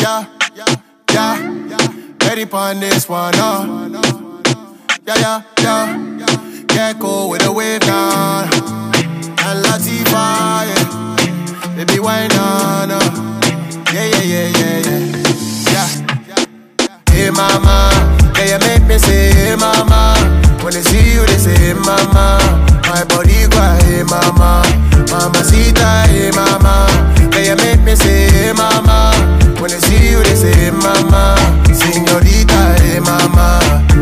Yeah, ready pon this one, Yeah, get cool with the wave now. And Latifah, yeah. Baby, why not? Yeah. Hey mama, yeah, you make me say hey mama. When they see you, they say hey mama. My body cry, hey mama. Mamacita, hey mama. Yeah, you make me say hey mama. When they see you, they say hey mama. Señorita, hey mama.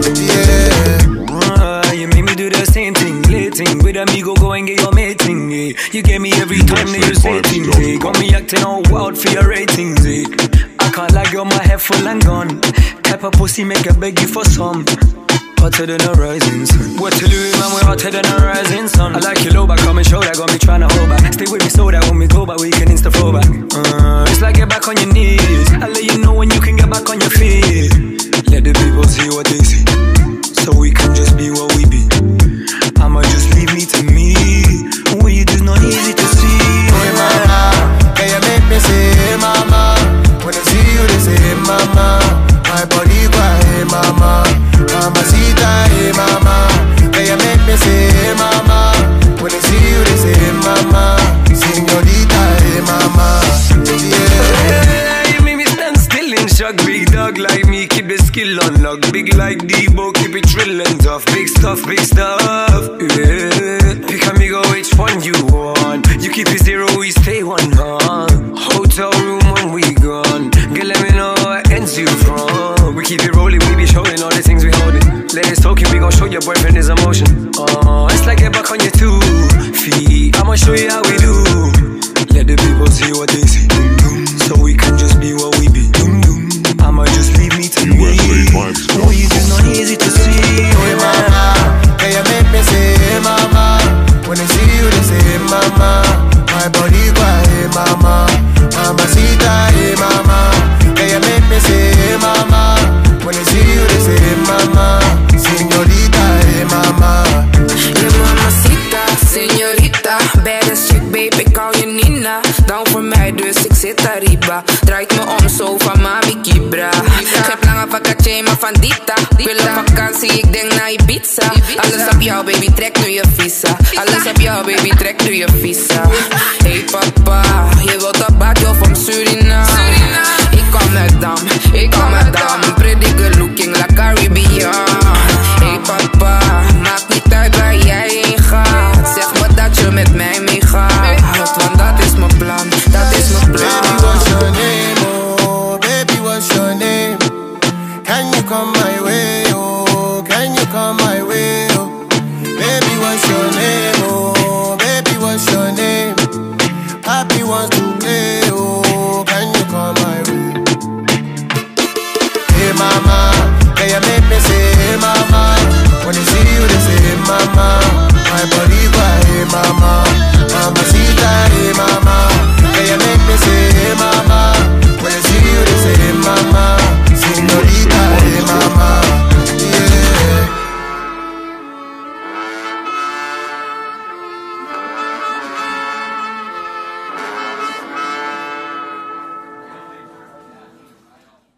Yeah. You make me do the same thing, lating. With amigo, go and get your mating. Yeah. You get me every time that you're setting. Yeah. Got me acting all wild for your ratings. Yeah. I can't lie, girl, my head full and gone. Type of pussy make I beg you for some. Hotter than a rising sun. What to do, man, we're hotter than a rising sun. I like your low back, come and show that. Got me tryna hold back. Stay with me so that when we go back, we can insta flow back. It's like get back on your knees. I'll let you know when you can get back on your feet. Let the people see what they see, so we can just be what we be. I'ma just leave me to me. What you do is not easy to see. Hey mama, can you make me say hey mama? When I see you, they say hey mama. My body cry, hey mama. Mamacita, hey mama. Can you make me say hey mama? When I see you, they say hey mama. Señorita, hey mama. Yeah. You make me stand still in shock. Big dog like me, keep the skill unlocked. Big like Debo, keep it real and tough. Big stuff, yeah. Pick amigo, which one you want. You keep it 0, we stay 1, huh? Hotel room when we gone. Girl, let me know what ends you from. We keep it rolling, we be showing all the things we holding. Ladies talking, we gon' show your boyfriend his emotion. It's like get back on your 2 feet. I'ma show you how we do. Let the people see what they see. So we can just be what we be. I'ma just leave me to me. Oh, you do not easy to see. Hey mama, can you make me say hey mama? When they see you, they say hey mama. My body cry, hey mama. Mamacita, hey mama. Can you make me say hey mama? When they see you, they say hey mama. Señorita, hey mama. Hey mamacita, señorita. Baddest chick, baby, call je Nina. Down voor mij, dus ik zit arriba. Draait me om zo van mami Kibra. Geen lange vakantie, maar van Dita. Wil op vakantie, ik denk naar Ibiza. Alles op jou, baby, trek nu je visa. Alles op jou, baby, trek nu je visa. Hey papa, je wilt dat badje van Suriname.